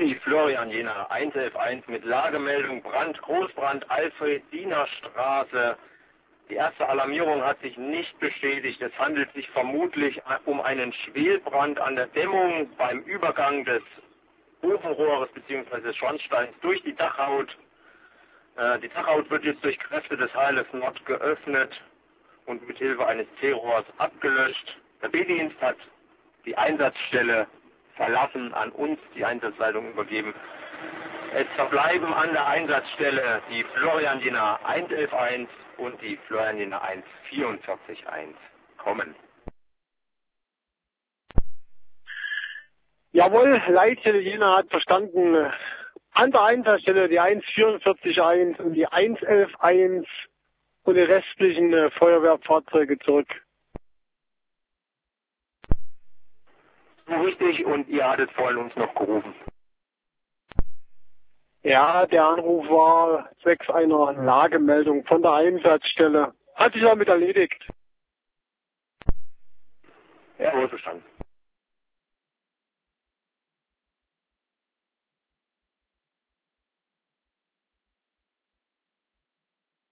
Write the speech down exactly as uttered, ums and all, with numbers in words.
die Florian Jena eins elf eins mit Lagemeldung Brand, Großbrand, Alfred-Diener-Straße. Die erste Alarmierung hat sich nicht bestätigt. Es handelt sich vermutlich um einen Schwelbrand an der Dämmung beim Übergang des Ofenrohres bzw. des Schornsteins durch die Dachhaut. Äh, die Dachhaut wird jetzt durch Kräfte des H L S Nord geöffnet und mit Hilfe eines C-Rohrs abgelöscht. Der B-Dienst hat die Einsatzstelle verlassen, an uns die Einsatzleitung übergeben. Es verbleiben an der Einsatzstelle die Florian Jena eins elf eins und die Florian Jena eins vierundvierzig eins. Kommen. Jawohl, Leitstelle Jena hat verstanden. An der Einsatzstelle die eins vierundvierzig eins und die eins elf eins und die restlichen äh, Feuerwehrfahrzeuge zurück. Richtig, und ihr hattet vorhin uns noch gerufen. Ja, der Anruf war zwecks einer Lagemeldung von der Einsatzstelle. Hat sich damit erledigt. Ja, wohlverstanden.